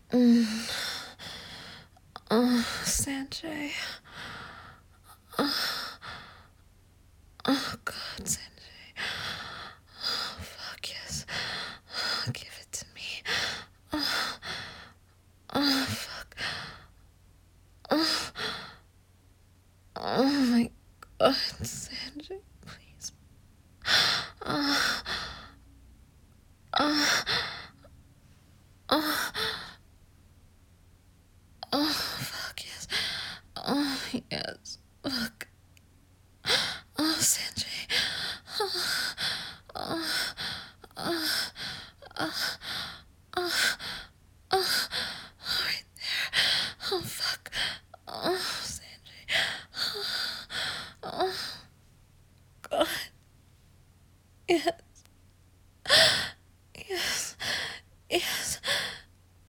Mm. Sanjay. Oh, God, Sanjay. Oh, fuck yes. Give it to me. Oh, fuck. Oh, my God, Sanjay, please. Oh, oh, oh, oh, fuck yes. Oh, yes. Fuck. Oh, Sanjay. Oh, oh, oh, oh, oh, oh, right there. Oh, fuck. Oh, Sanjay. Oh, God. Yes.